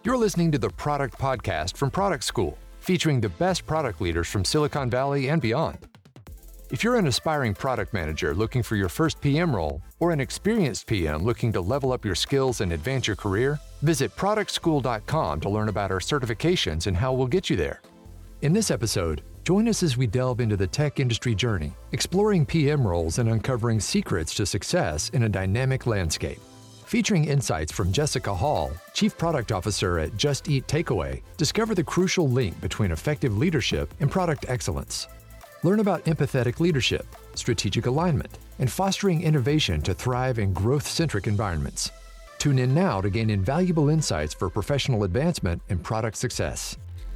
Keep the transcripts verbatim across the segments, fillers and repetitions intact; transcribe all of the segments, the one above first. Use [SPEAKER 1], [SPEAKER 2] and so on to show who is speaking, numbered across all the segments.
[SPEAKER 1] You're listening to the Product Podcast from Product School, featuring the best product leaders from Silicon Valley and beyond. If you're an aspiring product manager looking for your first P M role, or an experienced P M looking to level up your skills and advance your career, visit product school dot com to learn about our certifications and how we'll get you there. In this episode, join us as we delve into the tech industry journey, exploring P M roles and uncovering secrets to success in a dynamic landscape. Featuring insights from Jessica Hall, Chief Product Officer at Just Eat Takeaway, discover the crucial link between effective leadership and product excellence. Learn about empathetic leadership, strategic alignment, and fostering innovation to thrive in growth-centric environments. Tune in now to gain invaluable insights for professional advancement and product success.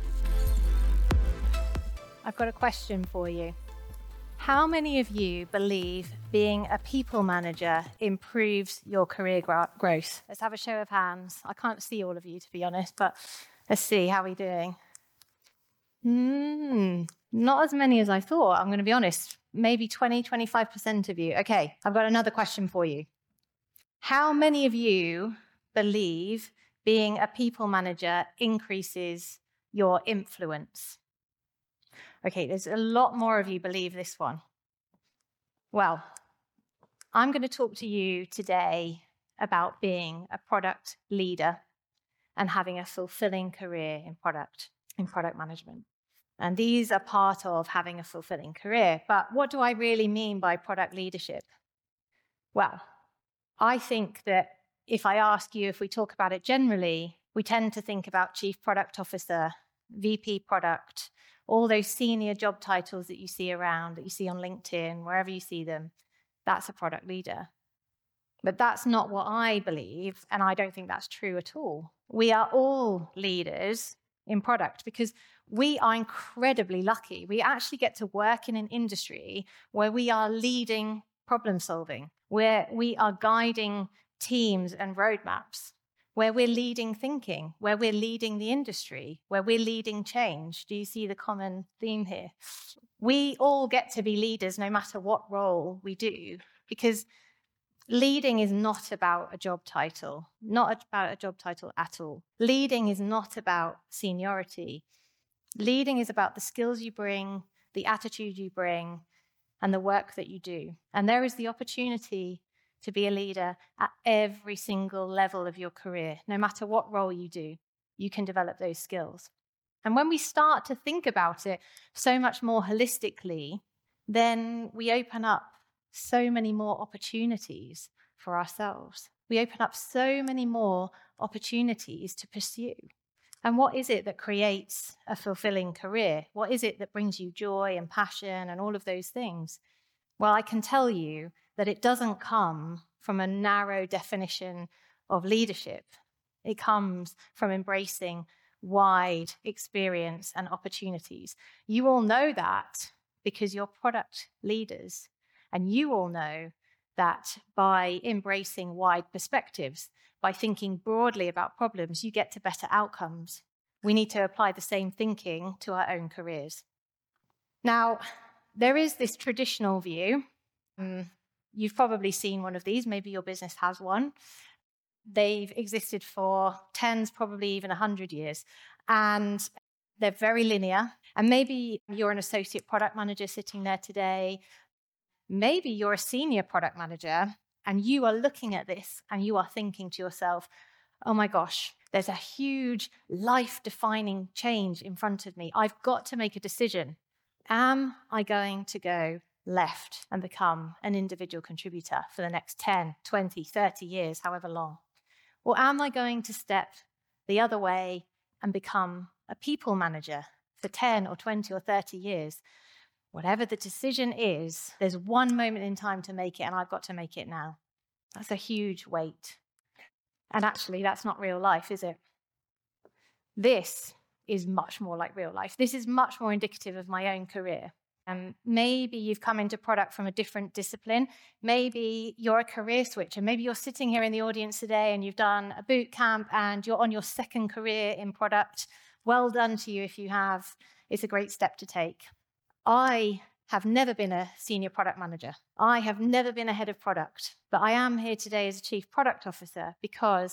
[SPEAKER 2] I've got a question for you. How many of you believe being a people manager improves your career gro- growth? Let's have a show of hands. I can't see all of you, to be honest, but let's see. How are we doing? Hmm, not as many as I thought, I'm going to be honest. Maybe twenty, twenty-five percent of you. Okay, I've got another question for you. How many of you believe being a people manager increases your influence? Okay, there's a lot more of you believe this one. Well, I'm going to talk to you today about being a product leader and having a fulfilling career in product, in product management. And these are part of having a fulfilling career. But what do I really mean by product leadership? Well, I think that if I ask you, if we talk about it generally, we tend to think about Chief Product Officer, V P Product, all those senior job titles that you see around, that you see on LinkedIn, wherever you see them, that's a product leader. But that's not what I believe, and I don't think that's true at all. We are all leaders in product because we are incredibly lucky. We actually get to work in an industry where we are leading problem solving, where we are guiding teams and roadmaps, where we're leading thinking, where we're leading the industry, where we're leading change. Do you see the common theme here? We all get to be leaders no matter what role we do, because leading is not about a job title, not about a job title at all. Leading is not about seniority. Leading is about the skills you bring, the attitude you bring, and the work that you do. And there is the opportunity to be a leader at every single level of your career. No matter what role you do, you can develop those skills. And when we start to think about it so much more holistically, then we open up so many more opportunities for ourselves. We open up so many more opportunities to pursue. And what is it that creates a fulfilling career? What is it that brings you joy and passion and all of those things? Well, I can tell you that it doesn't come from a narrow definition of leadership. It comes from embracing wide experience and opportunities. You all know that because you're product leaders, and you all know that by embracing wide perspectives, by thinking broadly about problems, you get to better outcomes. We need to apply the same thinking to our own careers. Now, there is this traditional view. Um, you've probably seen one of these. Maybe your business has one. They've existed for tens, probably even one hundred years. And they're very linear. And maybe you're an associate product manager sitting there today. Maybe you're a senior product manager and you are looking at this and you are thinking to yourself, oh my gosh, there's a huge life-defining change in front of me. I've got to make a decision. Am I going to go left and become an individual contributor for the next ten, twenty, thirty years, however long? Or am I going to step the other way and become a people manager for ten or twenty or thirty years? Whatever the decision is, there's one moment in time to make it, and I've got to make it now. That's a huge weight. And actually, that's not real life, is it? This is much more like real life. This is much more indicative of my own career. Um, maybe you've come into product from a different discipline. Maybe you're a career switcher. Maybe you're sitting here in the audience today and you've done a boot camp and you're on your second career in product. Well done to you if you have. It's a great step to take. I have never been a senior product manager. I have never been a head of product, but I am here today as a chief product officer because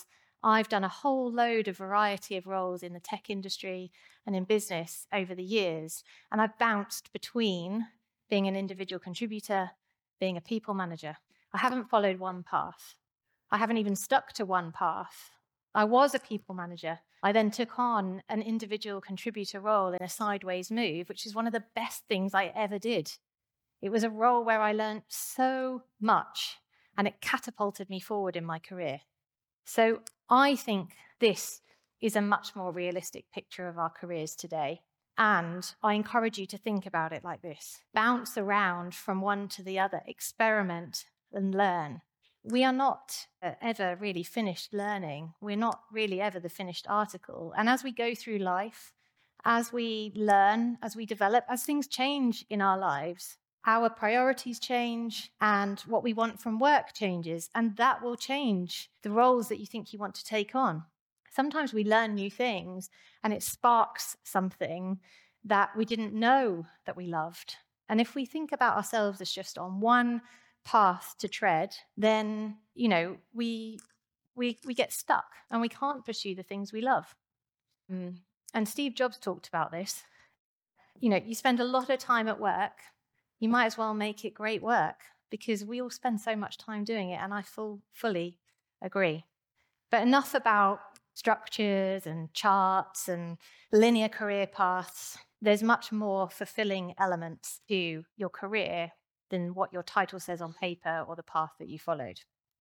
[SPEAKER 2] I've done a whole load of variety of roles in the tech industry and in business over the years, and I've bounced between being an individual contributor, being a people manager. I haven't followed one path. I haven't even stuck to one path. I was a people manager. I then took on an individual contributor role in a sideways move, which is one of the best things I ever did. It was a role where I learned so much, and it catapulted me forward in my career. So I think this is a much more realistic picture of our careers today. And I encourage you to think about it like this. Bounce around from one to the other, experiment and learn. We are not uh, ever really finished learning. We're not really ever the finished article. And as we go through life, as we learn, as we develop, as things change in our lives, our priorities change and what we want from work changes, and that will change the roles that you think you want to take on. Sometimes we learn new things and it sparks something that we didn't know that we loved. And if we think about ourselves as just on one path to tread, then, you know, we we we get stuck and we can't pursue the things we love. Mm. And Steve Jobs talked about this. You know, you spend a lot of time at work, you might as well make it great work, because we all spend so much time doing it, and I full, fully agree. But enough about structures and charts and linear career paths. There's much more fulfilling elements to your career than what your title says on paper or the path that you followed.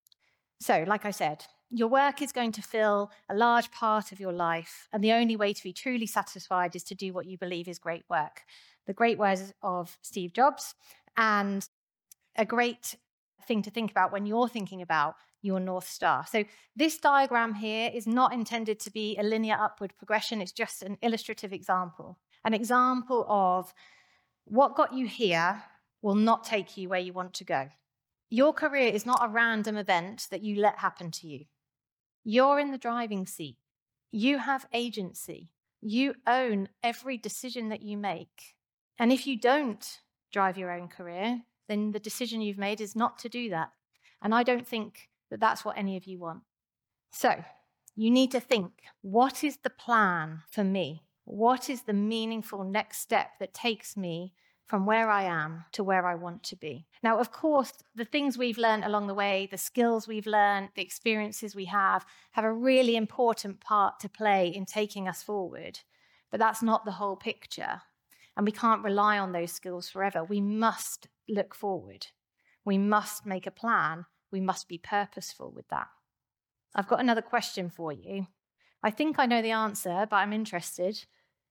[SPEAKER 2] So, like I said, your work is going to fill a large part of your life, and the only way to be truly satisfied is to do what you believe is great work. The great words of Steve Jobs, and a great thing to think about when you're thinking about your North Star. So this diagram here is not intended to be a linear upward progression. It's just an illustrative example. An example of what got you here will not take you where you want to go. Your career is not a random event that you let happen to you. You're in the driving seat. You have agency. You own every decision that you make. And if you don't drive your own career, then the decision you've made is not to do that. And I don't think that that's what any of you want. So you need to think, what is the plan for me? What is the meaningful next step that takes me from where I am to where I want to be? Now, of course, the things we've learned along the way, the skills we've learned, the experiences we have, have a really important part to play in taking us forward. But that's not the whole picture. And we can't rely on those skills forever. We must look forward. We must make a plan. We must be purposeful with that. I've got another question for you. I think I know the answer, but I'm interested.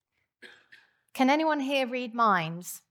[SPEAKER 2] Can anyone here read minds?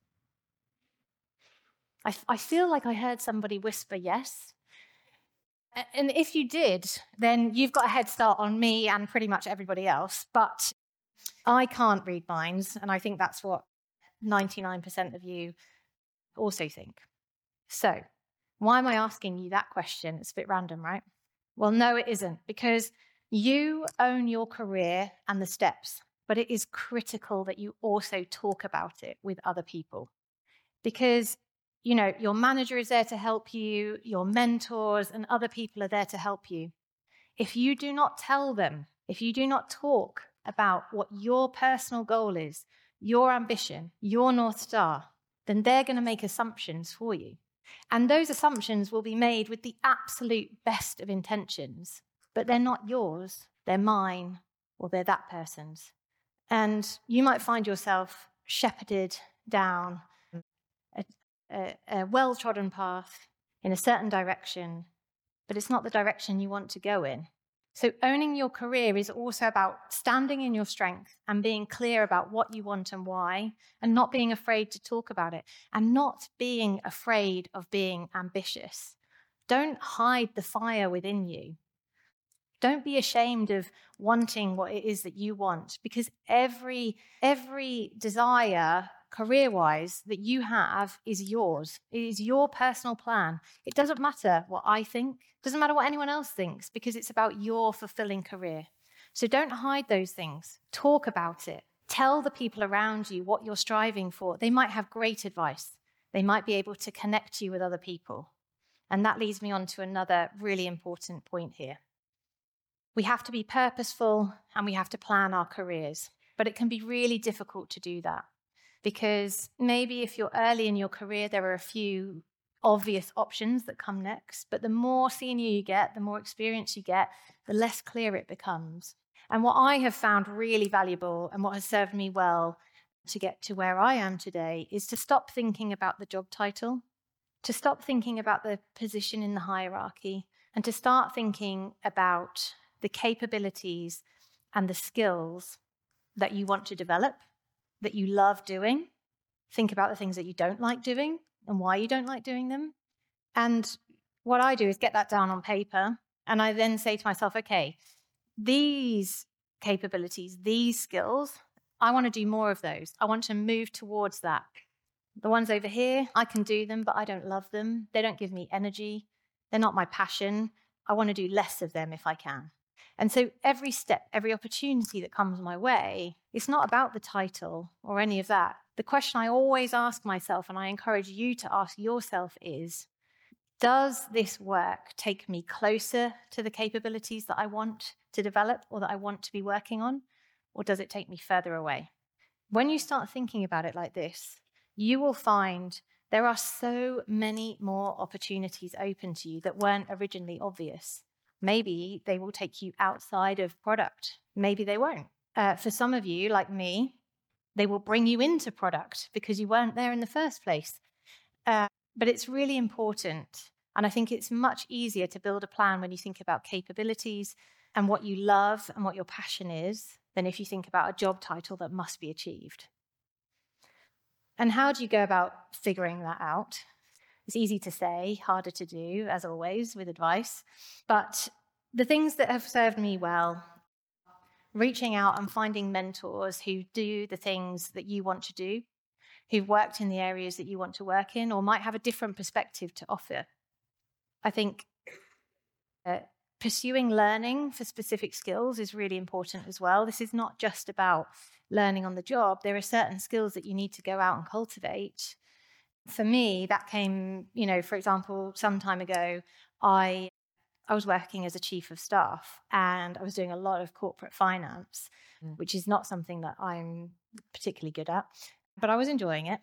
[SPEAKER 2] I, I feel like I heard somebody whisper yes. And if you did, then you've got a head start on me and pretty much everybody else. But I can't read minds, and I think that's what ninety-nine percent of you also think. So why am I asking you that question? It's a bit random, right? Well, no, it isn't, because you own your career and the steps, but it is critical that you also talk about it with other people. Because, you know, your manager is there to help you, your mentors and other people are there to help you. If you do not tell them, if you do not talk about what your personal goal is, your ambition, your North Star, then they're going to make assumptions for you. And those assumptions will be made with the absolute best of intentions, but they're not yours, they're mine, or they're that person's. And you might find yourself shepherded down a, a, a well-trodden path in a certain direction, but it's not the direction you want to go in. So owning your career is also about standing in your strength and being clear about what you want and why, and not being afraid to talk about it, and not being afraid of being ambitious. Don't hide the fire within you. Don't be ashamed of wanting what it is that you want, because every, every desire, career-wise, that you have is yours. It is your personal plan. It doesn't matter what I think. It doesn't matter what anyone else thinks, because it's about your fulfilling career. So don't hide those things. Talk about it. Tell the people around you what you're striving for. They might have great advice. They might be able to connect you with other people. And that leads me on to another really important point here. We have to be purposeful and we have to plan our careers. But it can be really difficult to do that because maybe if you're early in your career, there are a few obvious options that come next. But the more senior you get, the more experience you get, the less clear it becomes. And what I have found really valuable and what has served me well to get to where I am today is to stop thinking about the job title, to stop thinking about the position in the hierarchy, and to start thinking about the capabilities and the skills that you want to develop, that you love doing. Think about the things that you don't like doing and why you don't like doing them. And what I do is get that down on paper, and I then say to myself, okay, these capabilities, these skills, I want to do more of those. I want to move towards that. The ones over here, I can do them, but I don't love them. They don't give me energy. They're not my passion. I want to do less of them if I can. And so every step, every opportunity that comes my way, it's not about the title or any of that. The question I always ask myself, and I encourage you to ask yourself, is, does this work take me closer to the capabilities that I want to develop or that I want to be working on, or does it take me further away? When you start thinking about it like this, you will find there are so many more opportunities open to you that weren't originally obvious. Maybe they will take you outside of product. Maybe they won't. Uh, for some of you, like me, they will bring you into product because you weren't there in the first place. Uh, but it's really important. And I think it's much easier to build a plan when you think about capabilities and what you love and what your passion is than if you think about a job title that must be achieved. And how do you go about figuring that out? It's easy to say, harder to do, as always, with advice. But the things that have served me well, reaching out and finding mentors who do the things that you want to do, who've worked in the areas that you want to work in, or might have a different perspective to offer. I think uh, pursuing learning for specific skills is really important as well. This is not just about learning on the job. There are certain skills that you need to go out and cultivate. For me, that came, you know, for example, some time ago, I I was working as a chief of staff and I was doing a lot of corporate finance, mm. which is not something that I'm particularly good at, but I was enjoying it.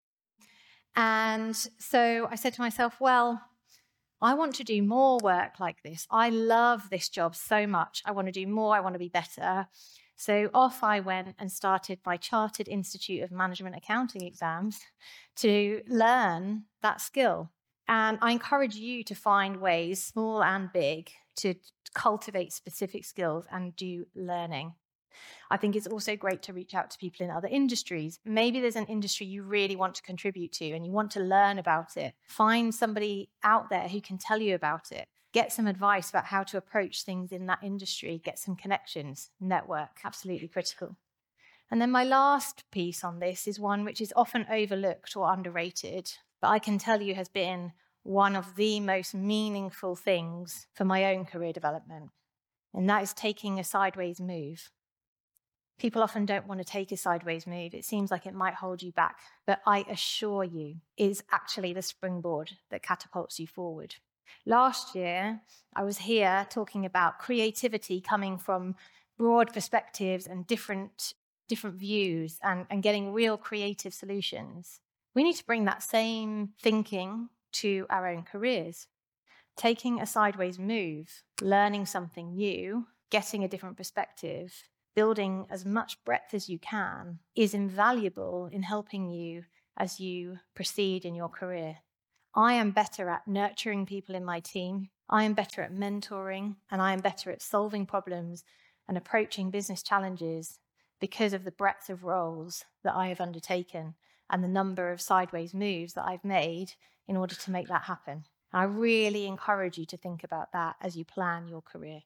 [SPEAKER 2] And so I said to myself, well, I want to do more work like this. I love this job so much. I want to do more. I want to be better. So off I went and started my Chartered Institute of Management Accounting exams to learn that skill. And I encourage you to find ways, small and big, to cultivate specific skills and do learning. I think it's also great to reach out to people in other industries. Maybe there's an industry you really want to contribute to and you want to learn about it. Find somebody out there who can tell you about it. Get some advice about how to approach things in that industry. Get some connections. Network, absolutely critical. And then my last piece on this is one which is often overlooked or underrated, but I can tell you has been one of the most meaningful things for my own career development, and that is taking a sideways move. People often don't want to take a sideways move. It seems like it might hold you back, but I assure you, it is actually the springboard that catapults you forward. Last year, I was here talking about creativity coming from broad perspectives and different, different views and, and getting real creative solutions. We need to bring that same thinking to our own careers. Taking a sideways move, learning something new, getting a different perspective, building as much breadth as you can is invaluable in helping you as you proceed in your career. I am better at nurturing people in my team. I am better at mentoring, and I am better at solving problems and approaching business challenges because of the breadth of roles that I have undertaken and the number of sideways moves that I've made in order to make that happen. I really encourage you to think about that as you plan your career.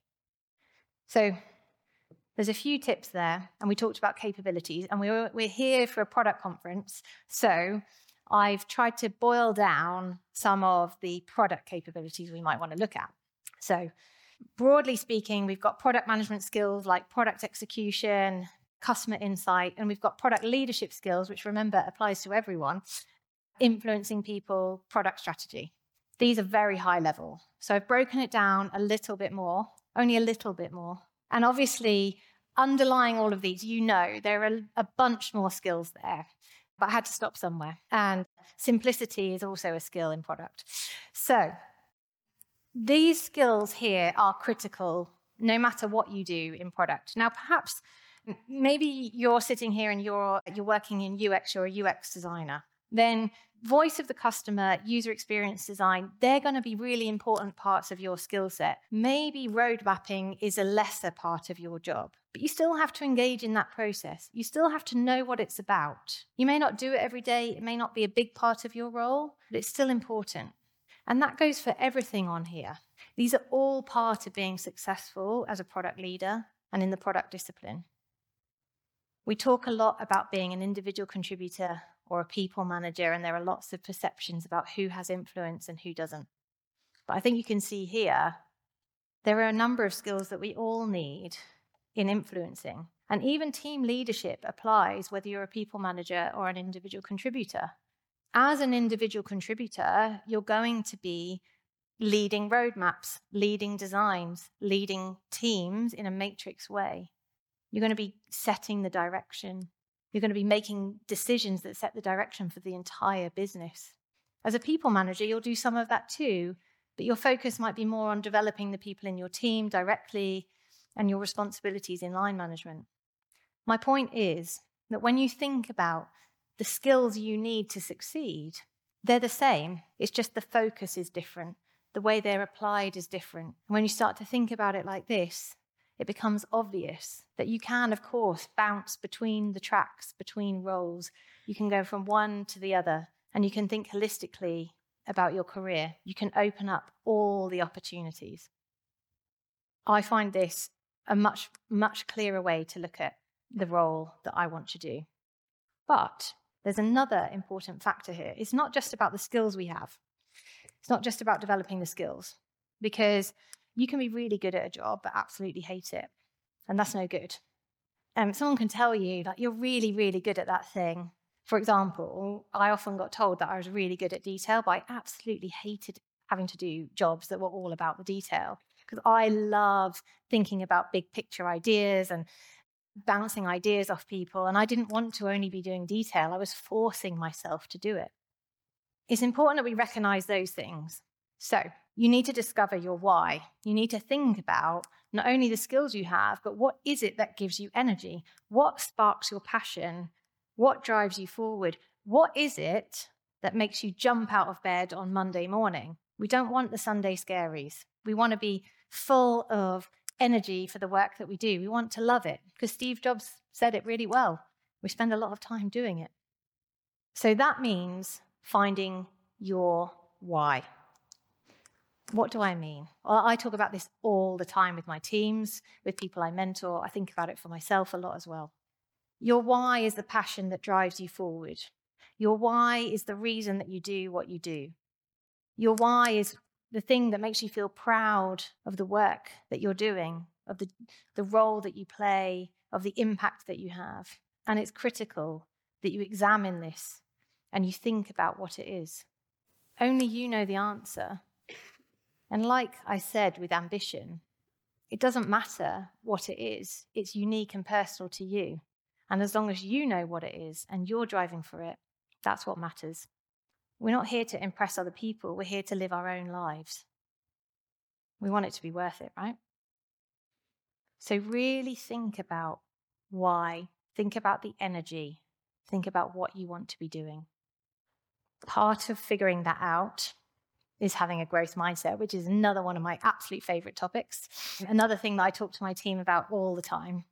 [SPEAKER 2] So there's a few tips there, and we talked about capabilities, and we were, we're here for a product conference, so I've tried to boil down some of the product capabilities we might want to look at. So broadly speaking, we've got product management skills like product execution, customer insight, and we've got product leadership skills, which remember applies to everyone, influencing people, product strategy. These are very high level. So I've broken it down a little bit more only a little bit more. And obviously, underlying all of these, you know, there are a bunch more skills there. But I had to stop somewhere. And simplicity is also a skill in product. So these skills here are critical no matter what you do in product. Now, perhaps maybe you're sitting here and you're, you're working in U X, you're a U X designer. Then voice of the customer, user experience design, they're going to be really important parts of your skill set. Maybe road mapping is a lesser part of your job, but you still have to engage in that process. You still have to know what it's about. You may not do it every day. It may not be a big part of your role, but it's still important. And that goes for everything on here. These are all part of being successful as a product leader and in the product discipline. We talk a lot about being an individual contributor or a people manager, and there are lots of perceptions about who has influence and who doesn't. But I think you can see here, there are a number of skills that we all need in influencing. And even team leadership applies whether you're a people manager or an individual contributor. As an individual contributor, you're going to be leading roadmaps, leading designs, leading teams in a matrix way. You're going to be setting the direction. You're going to be making decisions that set the direction for the entire business. As a people manager, you'll do some of that too, but your focus might be more on developing the people in your team directly and your responsibilities in line management. My point is that when you think about the skills you need to succeed, they're the same. It's just the focus is different. The way they're applied is different. And when you start to think about it like this, it becomes obvious that you can, of course, bounce between the tracks, between roles. You can go from one to the other, and you can think holistically about your career. You can open up all the opportunities. I find this a much, much clearer way to look at the role that I want to do. But there's another important factor here. It's not just about the skills we have. It's not just about developing the skills, because you can be really good at a job, but absolutely hate it. And that's no good. Um, someone can tell you that you're really, really good at that thing. For example, I often got told that I was really good at detail, but I absolutely hated having to do jobs that were all about the detail, because I love thinking about big picture ideas and bouncing ideas off people. And I didn't want to only be doing detail. I was forcing myself to do it. It's important that we recognize those things. So you need to discover your why. You need to think about not only the skills you have, but what is it that gives you energy? What sparks your passion? What drives you forward? What is it that makes you jump out of bed on Monday morning? We don't want the Sunday scaries. We want to be full of energy for the work that we do. We want to love it, because Steve Jobs said it really well. We spend a lot of time doing it. So that means finding your why. What do I mean? Well, I talk about this all the time with my teams, with people I mentor. I think about it for myself a lot as well. Your why is the passion that drives you forward. Your why is the reason that you do what you do. Your why is the thing that makes you feel proud of the work that you're doing, of the, the role that you play, of the impact that you have. And it's critical that you examine this and you think about what it is. Only you know the answer. And like I said with ambition, it doesn't matter what it is. It's unique and personal to you. And as long as you know what it is and you're driving for it, that's what matters. We're not here to impress other people. We're here to live our own lives. We want it to be worth it, right? So really think about why. Think about the energy. Think about what you want to be doing. Part of figuring that out is having a growth mindset, which is another one of my absolute favorite topics. Another thing that I talk to my team about all the time.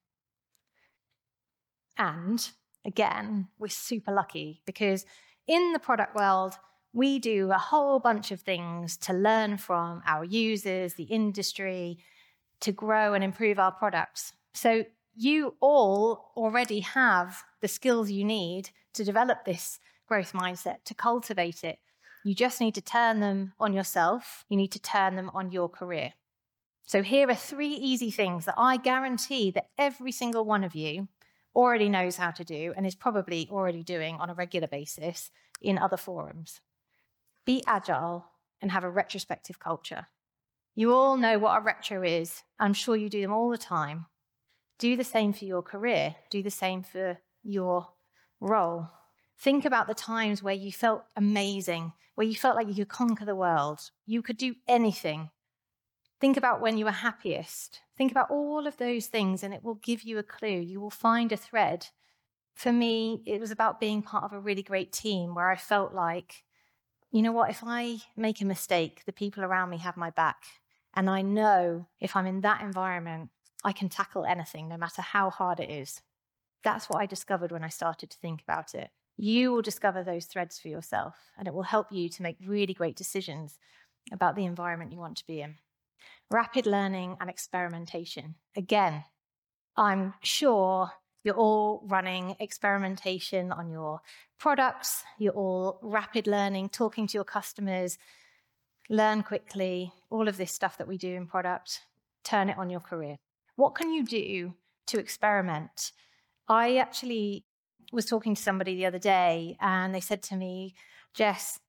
[SPEAKER 2] And again, we're super lucky because in the product world, we do a whole bunch of things to learn from our users, the industry, to grow and improve our products. So you all already have the skills you need to develop this growth mindset, to cultivate it. You just need to turn them on yourself. You need to turn them on your career. So here are three easy things that I guarantee that every single one of you already knows how to do and is probably already doing on a regular basis in other forums. Be agile and have a retrospective culture. You all know what a retro is. I'm sure you do them all the time. Do the same for your career. Do the same for your role. Think about the times where you felt amazing, where you felt like you could conquer the world. You could do anything. Think about when you were happiest. Think about all of those things, and it will give you a clue. You will find a thread. For me, it was about being part of a really great team where I felt like, you know what, if I make a mistake, the people around me have my back. And I know if I'm in that environment, I can tackle anything, no matter how hard it is. That's what I discovered when I started to think about it. You will discover those threads for yourself, and it will help you to make really great decisions about the environment you want to be in. Rapid learning and experimentation. Again, I'm sure you're all running experimentation on your products. You're all rapid learning, talking to your customers, learn quickly, all of this stuff that we do in product, turn it on your career. What can you do to experiment? I actually was talking to somebody the other day, and they said to me, Jess,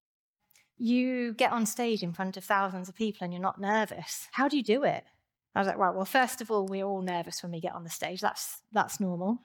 [SPEAKER 2] you get on stage in front of thousands of people and you're not nervous. How do you do it? I was like, right, well, first of all, we're all nervous when we get on the stage. That's that's normal.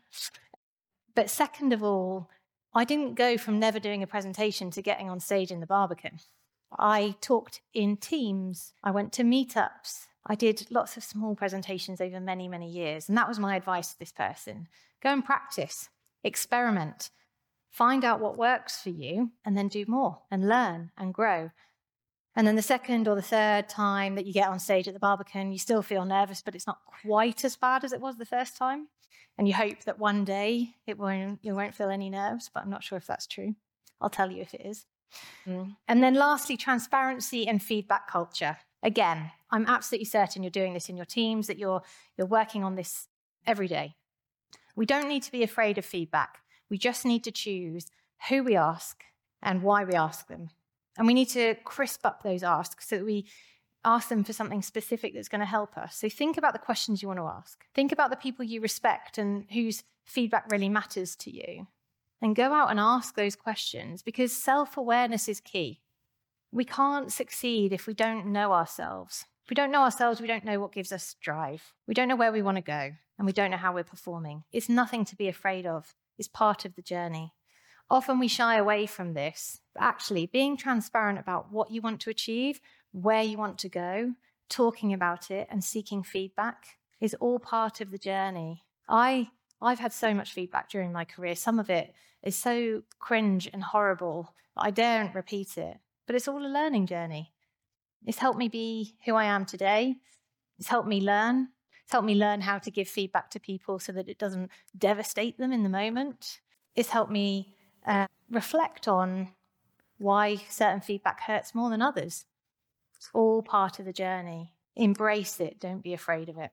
[SPEAKER 2] But second of all, I didn't go from never doing a presentation to getting on stage in the Barbican. I talked in teams. I went to meetups. I did lots of small presentations over many, many years. And that was my advice to this person. Go and practice, experiment, find out what works for you, and then do more and learn and grow. And then the second or the third time that you get on stage at the Barbican, you still feel nervous, but it's not quite as bad as it was the first time. And you hope that one day it won't, you won't feel any nerves, but I'm not sure if that's true. I'll tell you if it is. Mm. And then lastly, transparency and feedback culture. Again, I'm absolutely certain you're doing this in your teams, that you're, you're working on this every day. We don't need to be afraid of feedback. We just need to choose who we ask and why we ask them. And we need to crisp up those asks so that we ask them for something specific that's going to help us. So think about the questions you want to ask. Think about the people you respect and whose feedback really matters to you. And go out and ask those questions, because self-awareness is key. We can't succeed if we don't know ourselves. If we don't know ourselves, we don't know what gives us drive. We don't know where we want to go, and we don't know how we're performing. It's nothing to be afraid of. It's part of the journey. Often we shy away from this, but actually being transparent about what you want to achieve, where you want to go, talking about it and seeking feedback is all part of the journey. I, I've had so much feedback during my career. Some of it is so cringe and horrible that I daren't repeat it, but it's all a learning journey. It's helped me be who I am today. It's helped me learn. It's helped me learn how to give feedback to people so that it doesn't devastate them in the moment. It's helped me uh, reflect on why certain feedback hurts more than others. It's all part of the journey. Embrace it. Don't be afraid of it.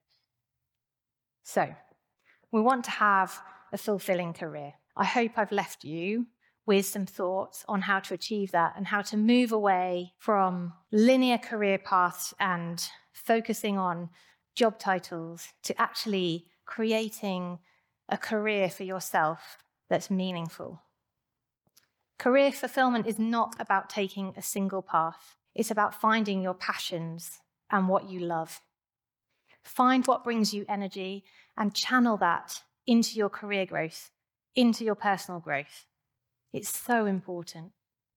[SPEAKER 2] So, we want to have a fulfilling career. I hope I've left you with some thoughts on how to achieve that and how to move away from linear career paths and focusing on job titles to actually creating a career for yourself that's meaningful. Career fulfillment is not about taking a single path. It's about finding your passions and what you love. Find what brings you energy and channel that into your career growth, into your personal growth. It's so important.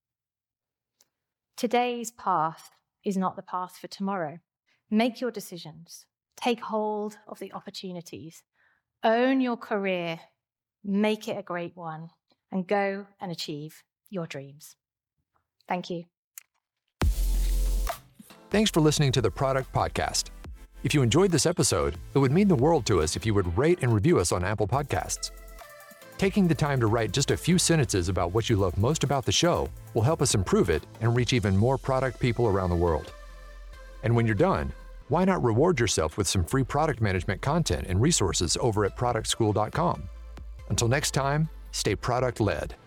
[SPEAKER 2] Today's path is not the path for tomorrow. Make your decisions. Take hold of the opportunities. Own your career. Make it a great one. And go and achieve your dreams. Thank you.
[SPEAKER 1] Thanks for listening to the Product Podcast. If you enjoyed this episode, it would mean the world to us if you would rate and review us on Apple Podcasts. Taking the time to write just a few sentences about what you love most about the show will help us improve it and reach even more product people around the world. And when you're done, why not reward yourself with some free product management content and resources over at product school dot com? Until next time, stay product-led.